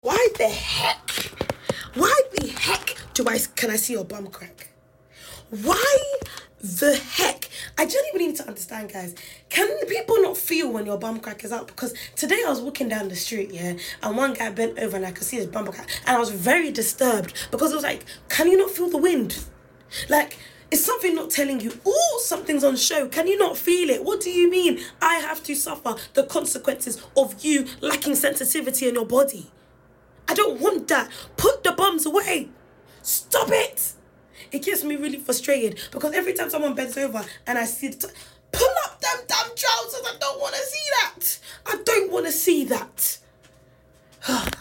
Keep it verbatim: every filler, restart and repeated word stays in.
Why the heck? Why the heck do I can I see your bum crack? Why the heck? I genuinely need to understand, guys. Can people not feel when your bum crack is out? Because today I was walking down the street, yeah, and one guy bent over and I could see his bum crack, and I was very disturbed because it was like, can you not feel the wind? Like, is something not telling you, oh, something's on show? Can you not feel it? What do you mean I have to suffer the consequences of you lacking sensitivity in your body? I don't want that. Put the bums away. Stop it. It gets me really frustrated because every time someone bends over and I see it, pull up them damn trousers. I don't want to see that. I don't want to see that.